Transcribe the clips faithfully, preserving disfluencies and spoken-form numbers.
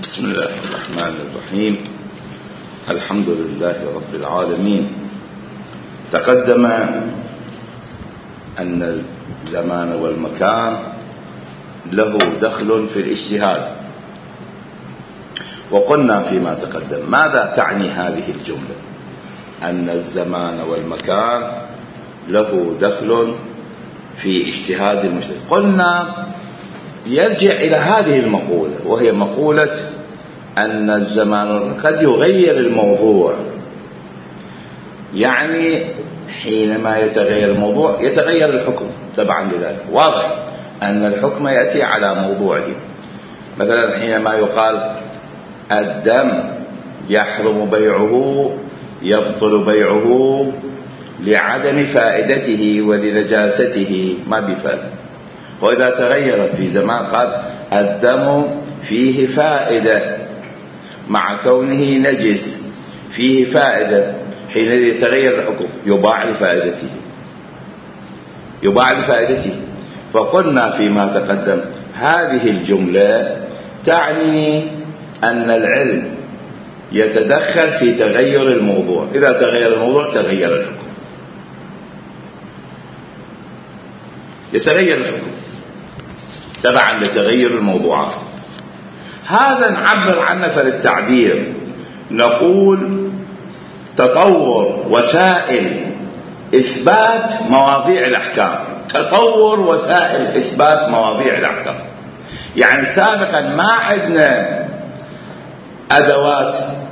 بسم الله الرحمن الرحيم. الحمد لله رب العالمين. تقدم أن الزمان والمكان له دخل في الاجتهاد، وقلنا فيما تقدم ماذا تعني هذه الجملة، أن الزمان والمكان له دخل في اجتهاد المجتهد. قلنا يرجع إلى هذه المقولة، وهي مقولة أن الزمان قد يغير الموضوع. يعني حينما يتغير الموضوع يتغير الحكم تبعا لذلك. واضح أن الحكم يأتي على موضوعه. مثلا حينما يقال الدم يحرم بيعه يبطل بيعه لعدم فائدته ولنجاسته، ما بفائدة. وإذا تغير في زمان قال الدم فيه فائدة مع كونه نجس، فيه فائدة، حينئذ يتغير الحكم، يباع لفائدته يباع لفائدته. فقلنا فيما تقدم هذه الجملة تعني أن العلم يتدخل في تغير الموضوع. إذا تغير الموضوع تغير الحكم، يتغير الحكم تبعا لتغير الموضوعات. هذا نعبر عنه فللتعبير نقول تطور وسائل إثبات مواضيع الأحكام. تطور وسائل إثبات مواضيع الأحكام، يعني سابقا ما عندنا أدوات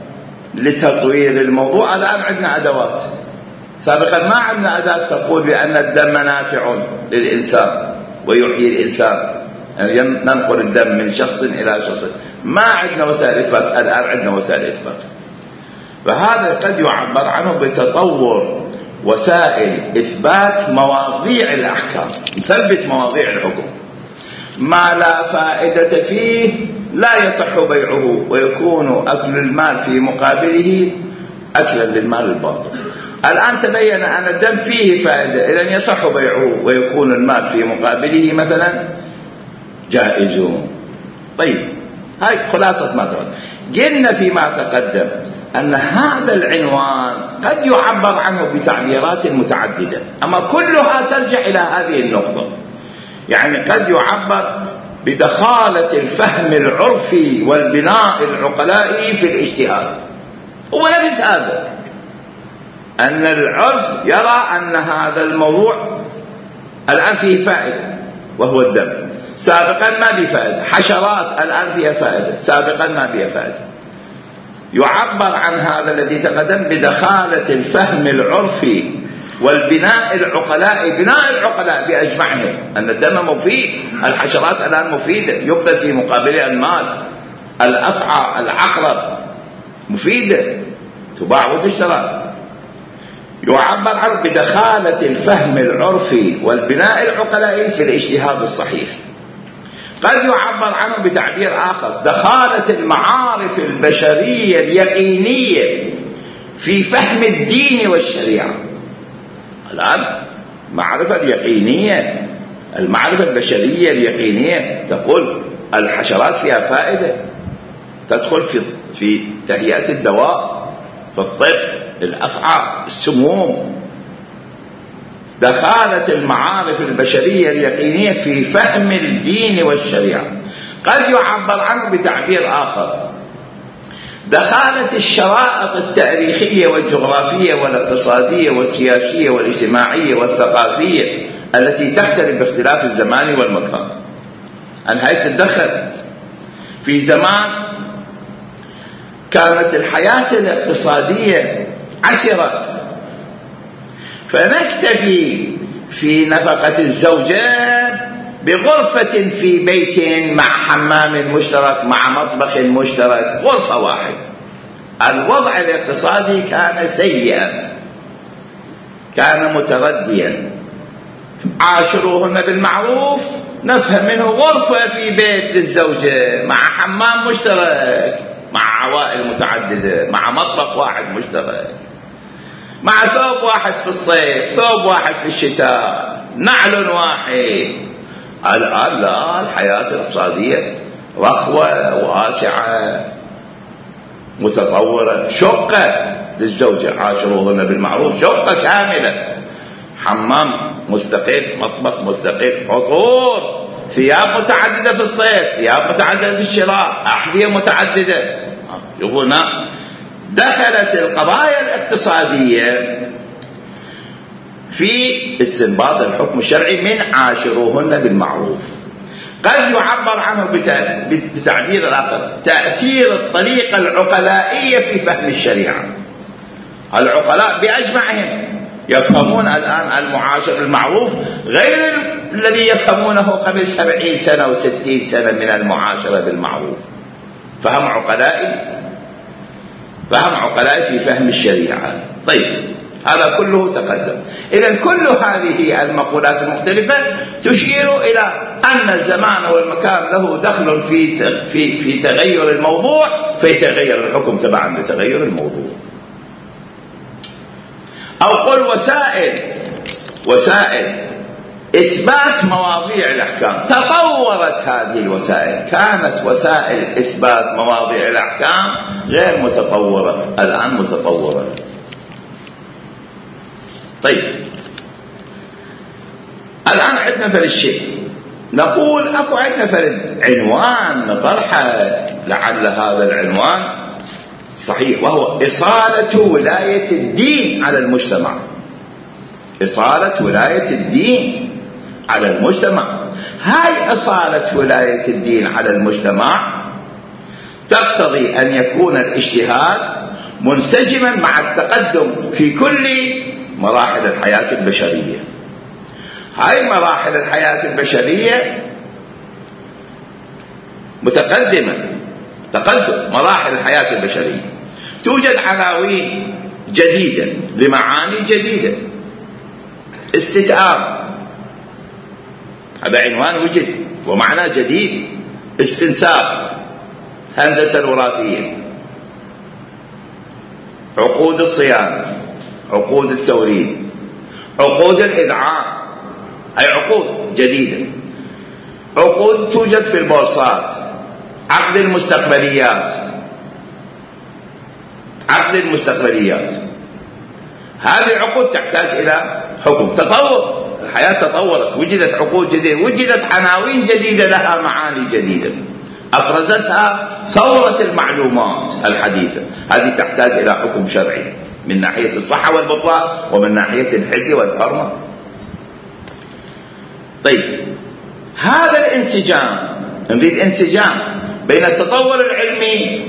لتطوير الموضوع، الآن عندنا أدوات. سابقا ما عندنا أداة تقول بأن الدم نافع للإنسان ويحيي الإنسان، يعني ننقل الدم من شخص إلى شخص. ما عندنا وسائل إثبات، الآن عندنا وسائل إثبات. فهذا قد يعبر عنه بتطور وسائل إثبات مواضيع الأحكام، نثبت مواضيع الحكم. ما لا فائدة فيه لا يصح بيعه، ويكون أكل المال في مقابله أكلا للمال الباطل. الآن تبين أن الدم فيه فائدة، إذن يصح بيعه ويكون المال في مقابله مثلا جائز. طيب، هاي خلاصة ما تقدم. قلنا فيما تقدم أن هذا العنوان قد يعبر عنه بتعبيرات متعددة، أما كلها ترجع إلى هذه النقطة. يعني قد يعبر بدخالة الفهم العرفي والبناء العقلائي في الاجتهاد. هو نفس هذا، أن العرف يرى أن هذا الموضوع الآن فيه فائدة وهو الدم، سابقا ما به فائدة. حشرات الآن فيها فائدة، سابقا ما بها فائدة. يعبر عن هذا الذي تقدم بدخالة الفهم العرفي والبناء العقلائي، بناء العقلاء بأجمعهم، أن الدم مفيد، الحشرات الآن مفيدة، يقبل في مقابلها المال، الأفعى العقرب مفيدة تباع وتشترى. يعبر عنه بدخالة الفهم العرفي والبناء العقلائي في الاجتهاد الصحيح. قد يعبر عنه بتعبير آخر، دخالة المعارف البشرية اليقينية في فهم الدين والشريعة. الآن المعرفة اليقينية، المعرفة البشرية اليقينية تقول الحشرات فيها فائدة، تدخل في في تهيئة الدواء، في الطب، الأفعى، السموم. دخالة المعارف البشرية اليقينية في فهم الدين والشريعة. قد يعبر عنه بتعبير آخر، دخالة الشرائط التاريخية والجغرافية والاقتصادية والسياسية والاجتماعية والثقافية التي تختلف باختلاف الزمان والمكان. أن هي تتدخل في زمان كانت الحياة الاقتصادية عسرة، فنكتفي في نفقة الزوجة بغرفة في بيت مع حمام مشترك مع مطبخ مشترك، غرفة واحدة. الوضع الاقتصادي كان سيئا، كان مترديا. عاشروهن بالمعروف، نفهم منه غرفة في بيت للزوجة مع حمام مشترك مع عوائل متعددة مع مطبخ واحد مشترك مع ثوب واحد في الصيف، ثوب واحد في الشتاء، نعل واحد. الآن لا، الحياة الاقتصادية رخوة واسعة متطورة، شقة للزوجة عاشروهن بالمعروف، شقة كاملة، حمام مستقل، مطبخ مستقل، عطور، ثياب متعددة في الصيف، ثياب متعددة في الشراء، أحذية متعددة. يقول دخلت القضايا الاقتصادية في استنباط الحكم الشرعي من عاشروهن بالمعروف. قد يعبر عنه بتعبير آخر، تأثير الطريقة العقلائية في فهم الشريعة. العقلاء بأجمعهم يفهمون الآن المعاشر بالمعروف غير الذي يفهمونه قبل سبعين سنة وستين سنة من المعاشرة بالمعروف. فهم عقلائي، فهم عقلائي في فهم الشريعة. طيب، هذا كله تقدم. إذن كل هذه المقولات المختلفة تشير إلى أن الزمان والمكان له دخل في في في تغير الموضوع، فيتغير الحكم تبعا لتغير الموضوع. أو قل وسائل وسائل إثبات مواضيع الأحكام. تطورت هذه الوسائل، كانت وسائل إثبات مواضيع الأحكام غير متطورة، الآن متطورة. طيب، الآن عندنا فرد شيء، نقول أكو عندنا فرد عنوان نطرحه، لعل هذا العنوان صحيح، وهو إصالة ولاية الدين على المجتمع. إصالة ولاية الدين على المجتمع. هاي إصالة ولاية الدين على المجتمع تقتضي أن يكون الاجتهاد منسجما مع التقدم في كل مراحل الحياة البشرية. هاي مراحل الحياة البشرية متقدمة، تقدم مراحل الحياة البشرية، توجد عناوين جديدة لمعاني جديدة. استتآب، هذا عنوان وجد ومعنى جديد. استنساخ، هندسة الوراثية، عقود الصيانة، عقود التوريد، عقود الإذعان، هي عقود جديدة. عقود توجد في البورصات، عقد المستقبليات، عقد المستقبليات، هذه العقود تحتاج إلى حكم. تطور الحياة، تطورت، وجدت عقود جديدة، وجدت عناوين جديدة لها معاني جديدة، أفرزتها ثورة المعلومات الحديثة. هذه تحتاج إلى حكم شرعي من ناحية الصحة والبطلان ومن ناحية الحل والحرمة. طيب، هذا الانسجام، نريد انسجام بين التطور العلمي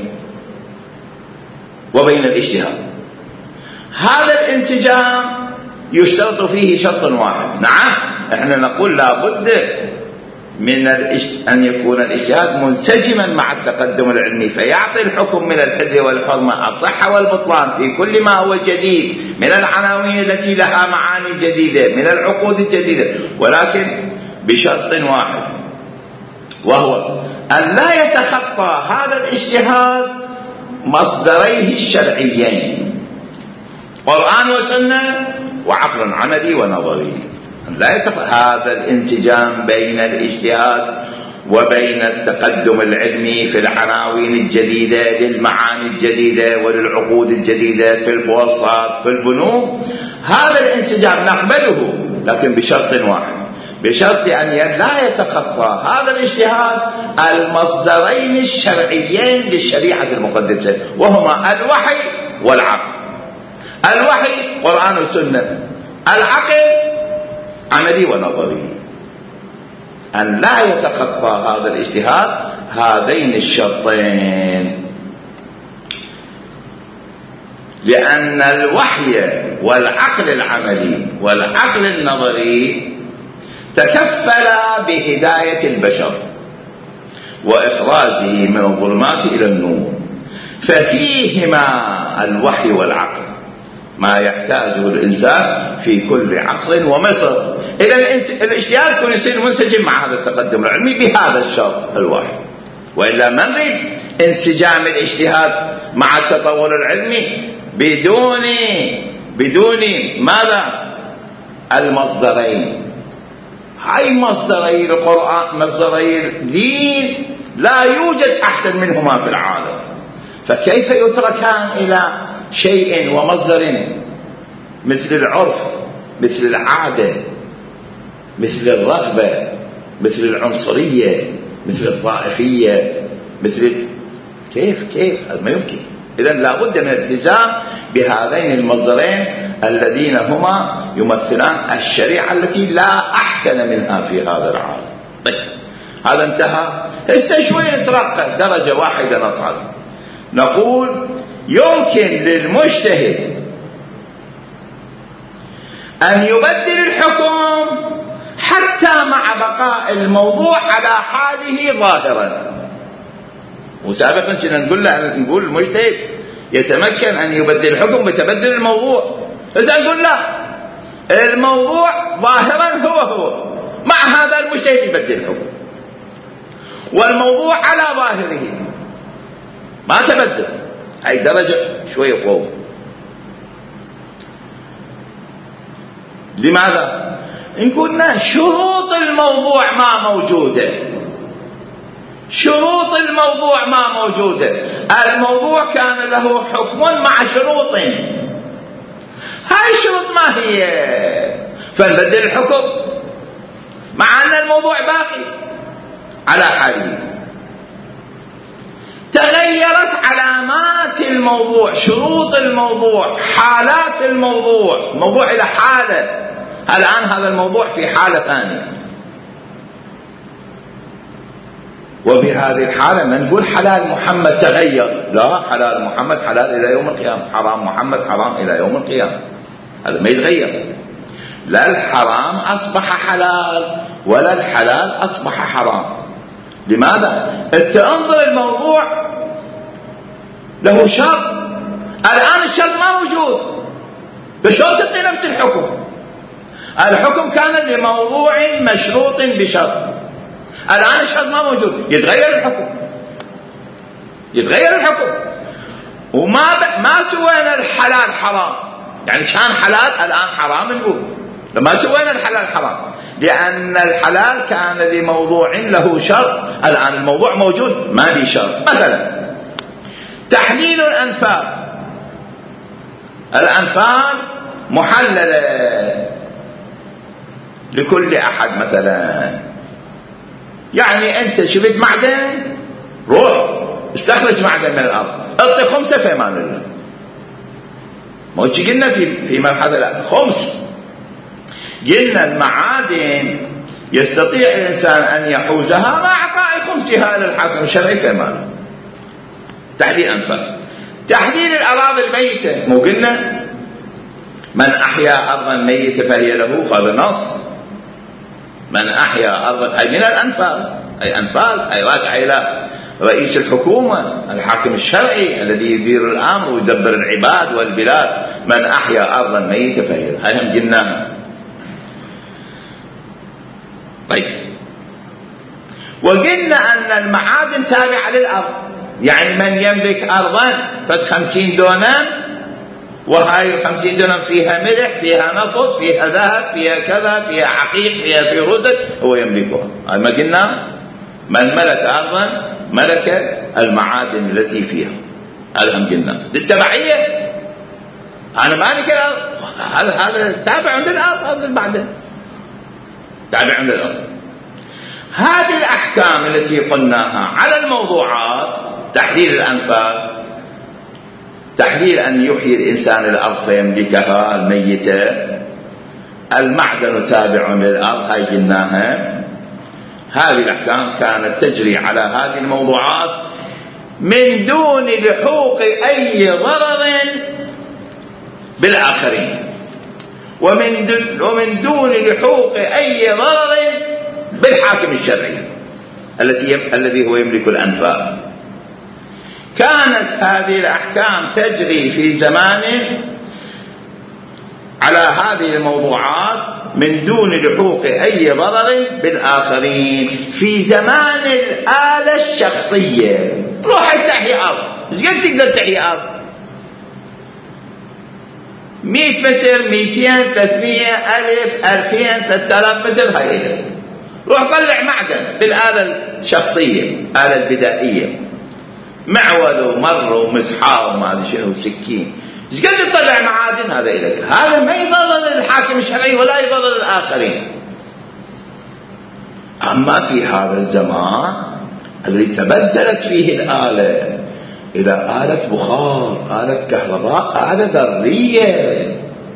وبين الاجتهاد. هذا الانسجام يشترط فيه شرط واحد. نعم، احنا نقول لا بد من أن يكون الاجتهاد منسجما مع التقدم العلمي، فيعطي الحكم من الحل والحرمة، الصحة والبطلان في كل ما هو جديد من العناوين التي لها معاني جديدة، من العقود الجديدة، ولكن بشرط واحد، وهو أن لا يتخطى هذا الاجتهاد مصدريه الشرعيين، قرآن وسنة وعقل عملي ونظري. لا يتخطى هذا الانسجام بين الاجتهاد وبين التقدم العلمي في العناوين الجديدة للمعاني الجديدة وللعقود الجديدة في البورصات في البنوك. هذا الانسجام نقبله، لكن بشرط واحد، بشرط أن لا يتخطى هذا الاجتهاد المصدرين الشرعيين للشريعة المقدسة، وهما الوحي والعقل. الوحي قرآن وسنة، العقل عملي ونظري. أن لا يتخطى هذا الاجتهاد هذين الشرطين، لأن الوحي والعقل العملي والعقل النظري تكفلا بهداية البشر وإخراجه من الظلمات إلى النور، ففيهما الوحي والعقل ما يحتاجه الإنسان في كل عصر ومصر. إذا الاجتهاد يكون يصير منسجم مع هذا التقدم العلمي بهذا الشرط الواحد، وإلا ما نريد انسجام الاجتهاد مع التطور العلمي بدون بدون ماذا؟ المصدرين. هاي مصدري القرآن، مصدري الدين لا يوجد أحسن منهما في العالم، فكيف يتركان إلى شيء ومصدر مثل العرف، مثل العادة، مثل الرغبة، مثل العنصرية، مثل الطائفية، مثل كيف كيف هذا ما يمكن. إذن لا بد من الالتزام بهذين المصدرين الذين هما يمثلان الشريعة التي لا أحسن منها في هذا العالم. طيب هذا انتهى. هسه شوي نترقى درجة واحدة نصعد، نقول يمكن للمجتهد أن يبدل الحكم حتى مع بقاء الموضوع على حاله ظاهرا. وسابقا كنا نقول له نقول المجتهد يتمكن أن يبدل الحكم بتبدل الموضوع، بس نقول لا، الموضوع ظاهرا هو هو، مع هذا المجتهد يبدل الحكم، والموضوع على ظاهره ما تبدل. هاي درجة شوية فوق. لماذا؟ إن كنا شروط الموضوع ما موجودة، شروط الموضوع ما موجودة، الموضوع كان له حكم مع شروط، هاي الشروط ما هي، فنبدل الحكم مع أن الموضوع باقي على حاله. تغيرت علامات الموضوع، شروط الموضوع، حالات الموضوع، الموضوع إلى حالة، الآن هذا الموضوع في حالة ثانية، وبهذه الحالة ما نقول حلال محمد تغير، لا، حلال محمد حلال إلى يوم القيامة، حرام محمد حرام إلى يوم القيامة، هذا ما يتغير. لا الحرام أصبح حلال ولا الحلال أصبح حرام. لماذا؟ أنت انظر الموضوع له شرط، الآن الشرط ما موجود، بشرط تعطي نفس الحكم. الحكم كان لموضوع مشروط بشرط، الآن الشرط ما موجود، يتغير الحكم، يتغير الحكم. وما ب... ما سوينا الحلال حرام، يعني كان حلال الآن حرام نقول، لما سوينا الحلال حرام، لأن الحلال كان لموضوع له شرط، الآن الموضوع موجود ما لي شرط. مثلا تحليل الأنفال، الأنفال محللة لكل أحد، مثلا يعني أنت شفت معدن، روح استخرج معدن من الأرض، اعطي خمسة في أمان الله، ما قلنا في في مرحلة لا خمس، قلنا المعادن يستطيع الإنسان أن يحوزها مع إعطاء خمسها للحاكم الشرعي في أمانه. تحليل أنفال. تحليل الأراضي الميتة، مو قلنا من أحيا أرضا ميتة فهي له، هذا نص، من أحيا أرضا، أي من الأنفال، أي أنفال أي راجع إلى رئيس الحكومة الحاكم الشرعي الذي يدير الأمر ويدبر العباد والبلاد، من أحيا أرضا ميتة فهي له، هاي هم قلناها. طيب وقلنا أن المعادن تابعة للأرض، يعني من يملك أرضا فد خمسين دونم، وهاي الخمسين دونم فيها ملح، فيها نفط، فيها ذهب، فيها كذا، فيها عقيق، فيها فيروزة، هو يملكها. هاي ما قلنا من ملك أرضا ملك المعادن التي فيها، هذا هم قلنا. للتبعية أنا مالك الأرض، هذا هذا تابع للأرض، هذا بعده تابع للأرض. هذه الأحكام التي قلناها على الموضوعات، تحليل الأنفال، تحليل أن يحيي الإنسان الأرض فيملكها الميتة، المعدن تابع للأرض، هاي قلناها. هذه الأحكام كانت تجري على هذه الموضوعات من دون لحوق أي ضرر بالآخرين، ومن ومن دون لحوق أي ضرر بالحاكم الشرعي التي الذي هو يملك الأنفال. كانت هذه الأحكام تجري في زمان على هذه الموضوعات من دون لحوق أي ضرر بالآخرين في زمان الآلة الشخصية. روح تحيي أرض، مش قد تقدر تحيي أرض مئة متر، مئتين، ثلاثمئة، ألف، ألفين، ثلاثة آلاف متر، هاي إلك روح طلع معدن بالآلة الشخصية، الآلة البدائية، معول ومر ومسحار وما ادري شنو وسكين، ايش قد تطلع معادن؟ هذا إليك. هذا ما يضر الحاكم الشرعي ولا يضر الآخرين. أما في هذا الزمان الذي تبدلت فيه الآلة إلى آلة بخار، آلة كهرباء، آلة ذرية،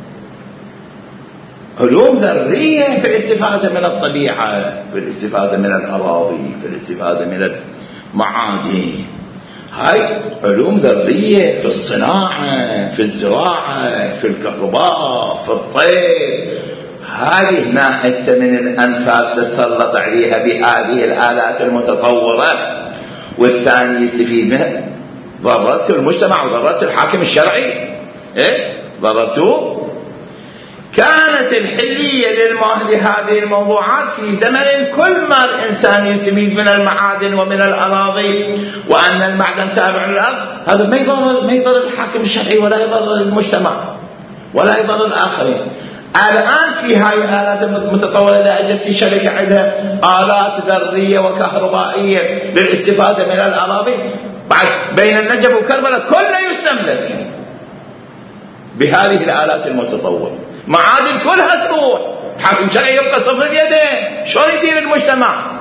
علوم ذرية في الاستفادة من الطبيعة، في الاستفادة من الأراضي، في الاستفادة من المعادن. هاي علوم ذرية في الصناعة، في الزراعة، في الكهرباء، في الطيب. هذه هنا أنت من الأنفال تسلط عليها بهذه الآلات المتطورة، والثاني يستفيد منها. ضررت المجتمع وضررت الحاكم الشرعي. إيه؟ ضررتوه. كانت الحلية لهذه الموضوعات في زمن كل ما الإنسان يستفيد من المعادن ومن الأراضي، وأن المعدن تابع للأرض، هذا ما يضر ما يضر الحاكم الشرعي ولا يضر المجتمع ولا يضر الآخرين. الآن في هاي الآلات المتطورة إذا أجت شركة عندها آلات ذرية وكهربائية للاستفادة من الأراضي، بعد بين النجف وكربلاء كله يستملك بهذه الآلات المتطورة، معادن كلها تروح، حاكم شرعي يبقى صفر اليدين. شلون يدير المجتمع؟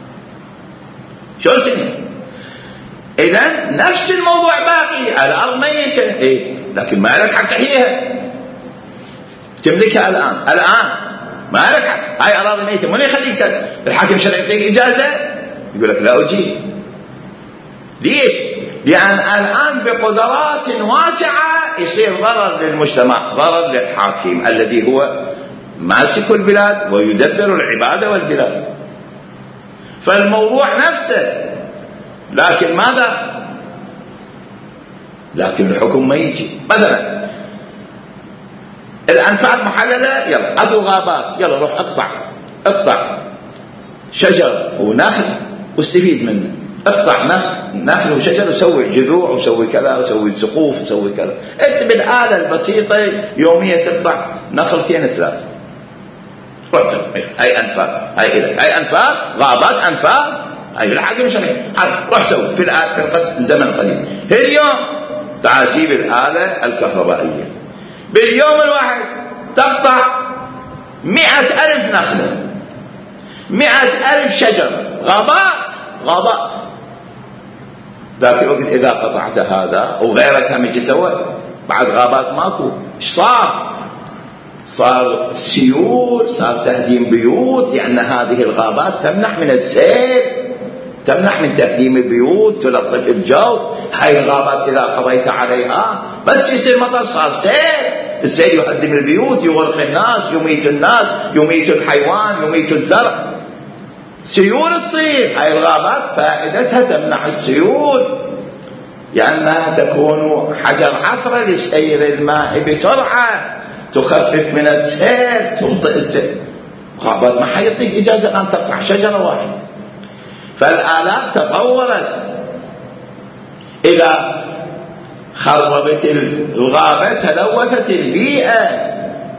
شلون سنين؟ إذن نفس الموضوع باقي. الأرض ميتة، إيه؟ لكن ما لك حق تحييها، تملكها الآن. الآن ما لك حق. هاي أراضي ميتة، من يخليك سد؟ الحاكم الشرعي يعطيك إجازة؟ يقول لك لا أجيز. ليش؟ لأن الآن بقدرات واسعة يصير ضرر للمجتمع، ضرر للحاكم الذي هو ماسك البلاد ويدبر العبادة والبلاد. فالموضوع نفسه، لكن ماذا؟ لكن الحكم ما يجي. مثلا الأنفال محللة، يلا أكو غابات، يلا روح اقطع اقطع شجر ونخل واستفيد منه. اقطع نخل وشجر وسوي جذوع وسوي كذا وسوي سقوف وسوي كذا. انت بالآلة البسيطة يوميا تقطع نخلتين ثلاث، روح سوي. هاي أنفال، هاي إلك، هاي أنفال، غابات أنفال، هاي الحاكم الشرعي، روح سوي في الزمن القديم. اليوم تعال جيب الآلة الكهربائية، باليوم الواحد تقطع مئة ألف نخلة، مئة ألف شجر، غابات غابات. ذاك الوقت إذا قطعت هذا وغيرك هم يجي سوى، بعد غابات ماكو، إيش صار؟ صار سيول، صار تهديم بيوت، لأن هذه الغابات تمنع من السيل، تمنع من تهديم البيوت، تلطف الجو. هاي الغابات إذا قضيت عليها بس يصير مطر صار سيل، السيل يهدم البيوت، يغرق الناس، يميت الناس، يميت الحيوان، يميت الزرع. سيول تصير. هاي الغابات فائدتها تمنع السيول، لأنها تكون حجر عثرة لسير الماء بسرعة، تخفف من السير، تبطئ السير. غابات ما حيعطيك إجازة أن تقطع شجرة واحدة. فالآلات تطورت، إذا خربت الغابة تلوثت البيئة،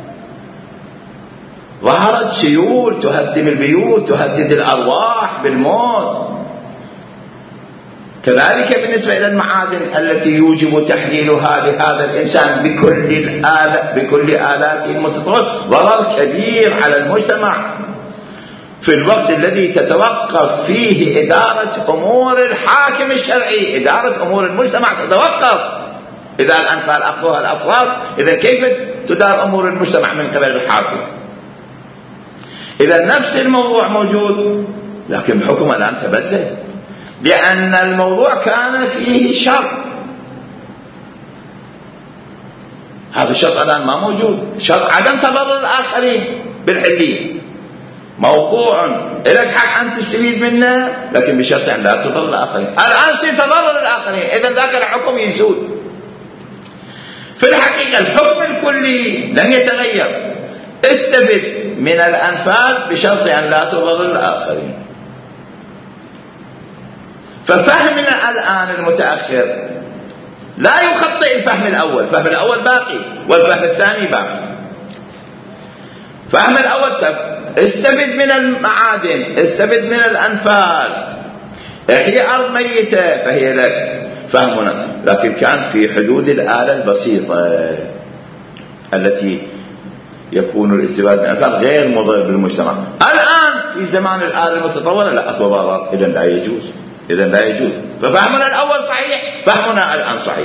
ظهرت سيول تهدم البيوت، تهدد الأرواح بالموت. كذلك بالنسبة إلى المعادن التي يوجب تحليلها لهذا الإنسان بكل الآلات بكل آلاته المتطورة، ضرر كبير على المجتمع في الوقت الذي تتوقف فيه إدارة أمور الحاكم الشرعي. إدارة أمور المجتمع تتوقف إذا الأنفال أخذوها الأفراد، إذا كيف تدار أمور المجتمع من قبل الحاكم؟ إذا نفس الموضوع موجود، لكن الحكم الآن تبدل، لأن الموضوع كان فيه شرط. هذا الشرط الآن ما موجود، شرط عدم تضرر الآخرين بالحلية. موضوع لك حق أن تستفيد منه، لكن بشرط أن لا تضرر الآخرين. الآن سيتضرر الآخرين، إذن ذاك الحكم يزول. في الحقيقة الحكم الكلي لم يتغير، استفد من الأنفال بشرط أن لا تضرر الآخرين. ففهمنا الآن المتأخر لا يخطئ الفهم الأول، الفهم الأول باقي والفهم الثاني باقي. فهم الأول استفد من المعادن، استفد من الأنفال، احيي أرض ميتة فهي لك، فهمنا. لكن كان في حدود الآلة البسيطة التي يكون الاستفادة من الأنفال غير مضر بالمجتمع. الآن في زمان الآلة المتطورة لا أكو ضرر، إذن لا يجوز، إذن لا يجوز. ففهمنا الأول صحيح، فهمنا الآن صحيح.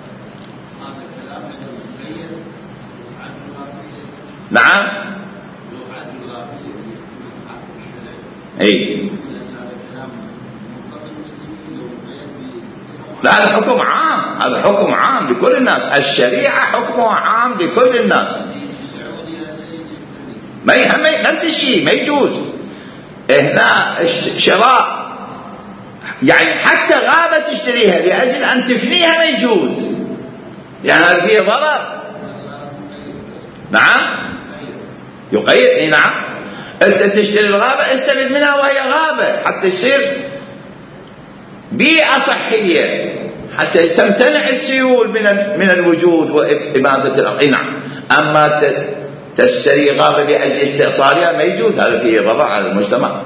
نعم. اي لا، هذا حكم عام، هذا حكم عام لكل الناس، الشريعة حكمها عام لكل الناس. ما يهم نفس الشيء، ما يجوز هنا شراء، يعني حتى غابة تشتريها لأجل أن تفنيها ما يجوز، يعني هذا فيه ضرر. نعم يقيد. اي نعم، انت تشتري الغابة استفد منها وهي غابة حتى تصير بيئة صحية، حتى تمتنع السيول من من الوجود وإماتة الأرض. نعم. أما تشتري غابة لأجل استئصالها ما يجوز، هذا فيه ضرر على المجتمع.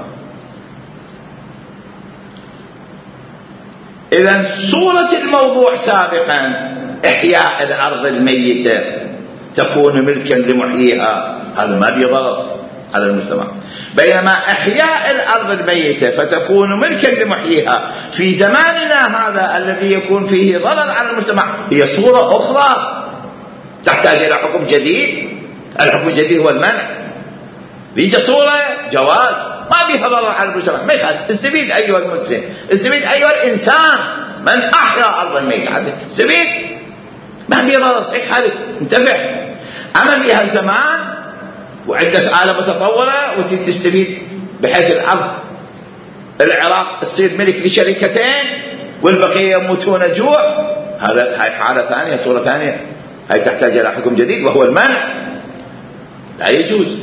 إذن صورة الموضوع سابقا إحياء الأرض الميتة تكون ملكا لمحييها، هذا ما بيه ضرر على المجتمع. بينما إحياء الأرض الميتة فتكون ملكا لمحييها في زماننا هذا الذي يكون فيه ضرر على المجتمع هي صورة أخرى تحتاج إلى حكم جديد. الحكم الجديد هو المنع. بيجي صورة جواز ما بيها ضرر على المجتمع، ما يخالف. استفيد أيها المسلم، استفيد أيها الإنسان، من أحيا أرض الميتة استفيد، ما بيها ضرر، ما يخالف، انتفع. أما بها الزمان وعندك آلة متطورة وتستفيد بحيث الأرض العراق تصير ملك لشركتين والبقية يموتون جوع، هذا هاي حالة ثانية، صورة ثانية، هاي تحتاج إلى حكم جديد وهو المنع، لا يجوز.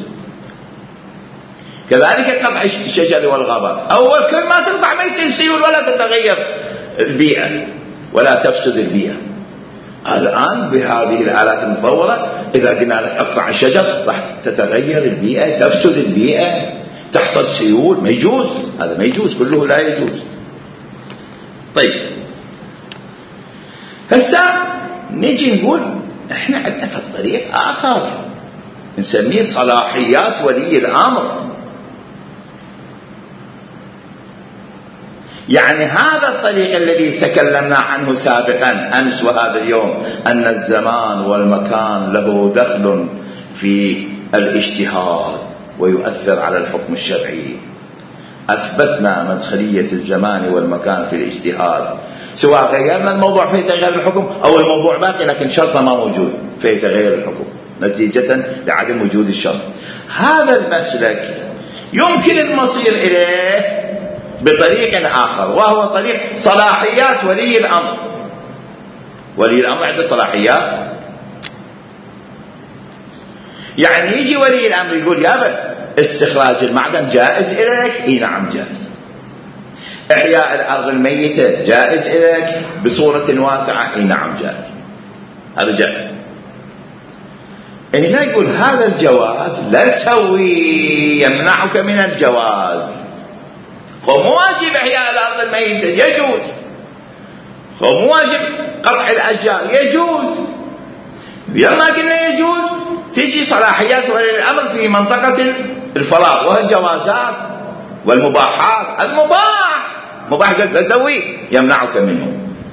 كذلك قطع الشجر والغابات، أول كل ما تقطع ما يصير سيول ولا تتغير البيئة ولا تفسد البيئة. الآن بهذه الآلات المصورة إذا قلنا لك اقطع الشجر راح تتغير البيئة، تفسد البيئة، تحصل سيول، ما يجوز، هذا ما يجوز، كله لا يجوز. طيب هسا نجي نقول احنا عندنا في الطريق آخر نسميه صلاحيات ولي الأمر. يعني هذا الطريق الذي تكلمنا عنه سابقا أمس وهذا اليوم، أن الزمان والمكان له دخل في الاجتهاد ويؤثر على الحكم الشرعي. أثبتنا مدخلية الزمان والمكان في الاجتهاد، سواء غيرنا الموضوع في تغيير الحكم أو الموضوع باقي لكن شرطه ما موجود في تغيير الحكم نتيجة لعدم وجود الشرط. هذا المسلك يمكن المصير إليه بطريق آخر، وهو طريق صلاحيات ولي الأمر. ولي الأمر عنده صلاحيات، يعني يجي ولي الأمر يقول يابا استخراج المعدن جائز إليك، إيه نعم جائز. إحياء الأرض الميتة جائز إليك بصورة واسعة، إيه نعم جائز، هذا جائز. هنا يقول هذا الجواز لا تسوي يمنعك من الجواز، فمو واجب إحياء الأرض الميتة يجوز، فمو واجب قطع الأشجار يجوز. يوم ما قلنا يجوز تيجي صلاحيات ولي الأمر في منطقة الفراغ وهي الجوازات والمباحات. المباح مباح قلت تسوي يمنعك منه.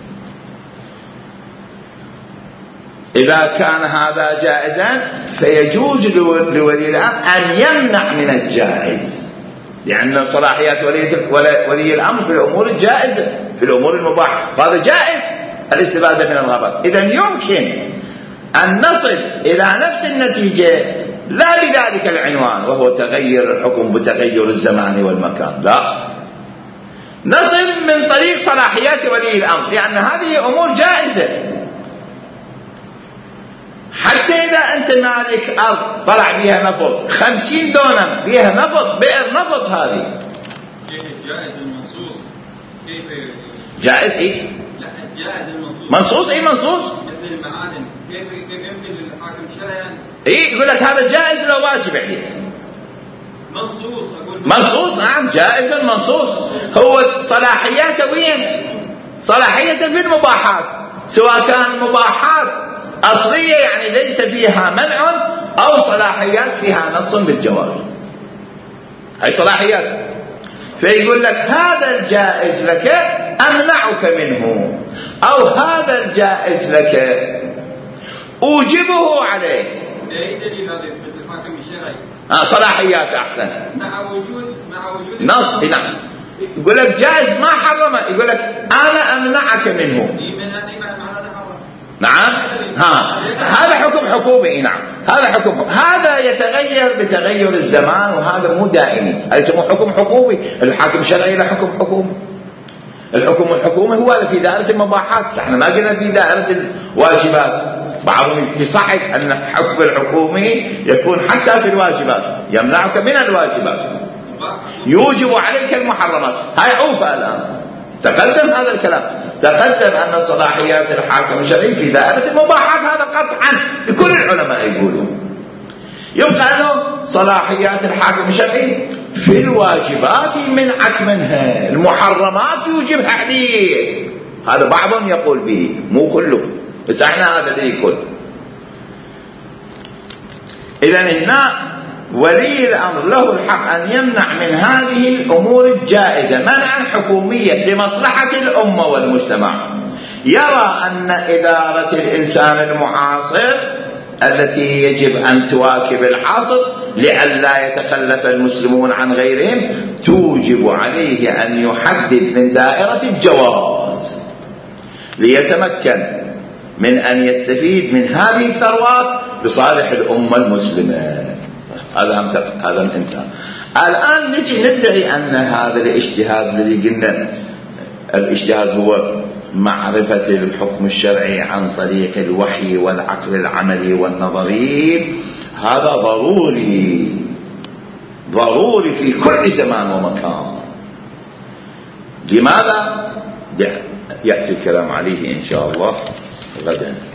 إذا كان هذا جائزا فيجوز لولي الأمر أن يمنع من الجائز، لأن صلاحيات ولي الأمر في الأمور الجائزة، في الأمور المباحة، فهذا جائز الاستفادة من الغابات. إذن يمكن أن نصل إلى نفس النتيجة لا بذلك العنوان وهو تغير الحكم بتغير الزمان والمكان، لا، نصل من طريق صلاحيات ولي الأمر، لأن هذه أمور جائزة. حتى إذا أنت مالك أرض طلع بها نفط خمسين دونم بها نفط، بئر نفط، هذه كيف جائز المنصوص؟ كيف جائز إيه؟ لا الجائز المنصوص منصوص إيه منصوص؟ مثل المعادن، كيف كيف يمكن للحاكم شرعا إيه يقول لك هذا جائز لو واجب عليه. منصوص أقول منصوص نعم جائز منصوص. هو صلاحياته وين؟ صلاحيته في المباحات، سواء كان مباحات أصلية يعني ليس فيها منع أو صلاحيات فيها نص بالجواز، هاي صلاحيات. فيقول لك هذا الجائز لك أمنعك منه، أو هذا الجائز لك أوجبه عليك. أي دليل هذا مثل الحاكم الشرعي؟ آه صلاحيات أحسن. مع وجود مع وجود نص. نعم يقول لك جائز ما حرمه، يقول لك أنا أمنعك منه. نعم ها هذا حكم حكومي. نعم هذا حكم، هذا يتغير بتغير الزمان وهذا مو دائمي، هذا يسموه حكم حكومي. الحاكم الشرعي له حكم حكومي. الحكم الحكومي هو في دائرة المباحات، احنا ما قلنا في دائرة الواجبات. بعضهم يصحح أن الحكم الحكومي يكون حتى في الواجبات، يمنعك من الواجبات، يوجب عليك المحرمات. هاي عوفة الآن، تقدم هذا الكلام، تقدم أن صلاحيات الحاكم الشرعي في دائرة المباحات، هذا قطعا لكل العلماء يقولون. يبقى أنه صلاحيات الحاكم الشرعي في الواجبات منعك منها، المحرمات يوجبها عليه. هذا بعضهم يقول به مو كله، بس احنا هذا اللي يقول. إذن هنا ولي الأمر له الحق أن يمنع من هذه الأمور الجائزة منعا حكوميا لمصلحة الأمة والمجتمع. يرى أن إدارة الإنسان المعاصر التي يجب أن تواكب العصر لئلا يتخلف المسلمون عن غيرهم توجب عليه أن يحدد من دائرة الجواز ليتمكن من أن يستفيد من هذه الثروات لصالح الأمة المسلمة. هذا هم هذا انتهى. الآن نجي ندعي أن هذا الاجتهاد الذي قلنا الاجتهاد هو معرفة الحكم الشرعي عن طريق الوحي والعقل العملي والنظري، هذا ضروري ضروري في كل زمان ومكان. لماذا؟ يأتي الكلام عليه إن شاء الله غدا.